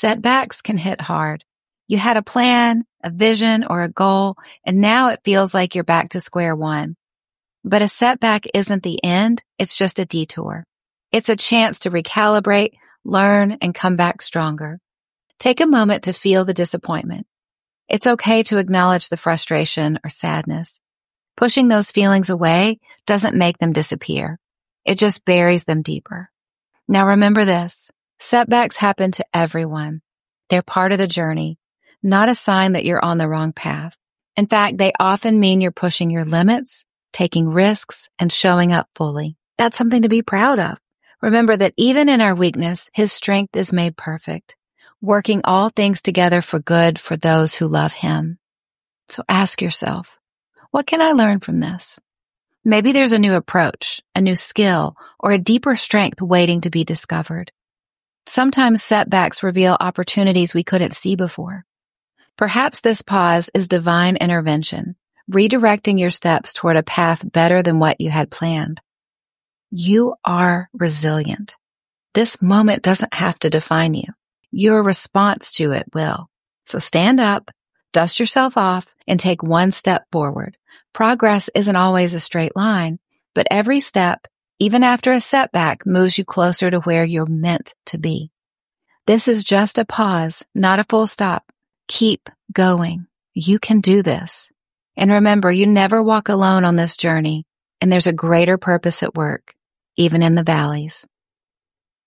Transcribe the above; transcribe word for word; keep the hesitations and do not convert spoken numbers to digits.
Setbacks can hit hard. You had a plan, a vision, or a goal, and now it feels like you're back to square one. But a setback isn't the end, it's just a detour. It's a chance to recalibrate, learn, and come back stronger. Take a moment to feel the disappointment. It's okay to acknowledge the frustration or sadness. Pushing those feelings away doesn't make them disappear. It just buries them deeper. Now remember this, setbacks happen to everyone. They're part of the journey, not a sign that you're on the wrong path. In fact, they often mean you're pushing your limits, taking risks, and showing up fully. That's something to be proud of. Remember that even in our weakness, His strength is made perfect, working all things together for good for those who love Him. So ask yourself, what can I learn from this? Maybe there's a new approach, a new skill, or a deeper strength waiting to be discovered. Sometimes setbacks reveal opportunities we couldn't see before. Perhaps this pause is divine intervention, redirecting your steps toward a path better than what you had planned. You are resilient. This moment doesn't have to define you. Your response to it will. So stand up, dust yourself off, and take one step forward. Progress isn't always a straight line, but every step, even after a setback, moves you closer to where you're meant to be. This is just a pause, not a full stop. Keep going. You can do this. And remember, you never walk alone on this journey, and there's a greater purpose at work, even in the valleys.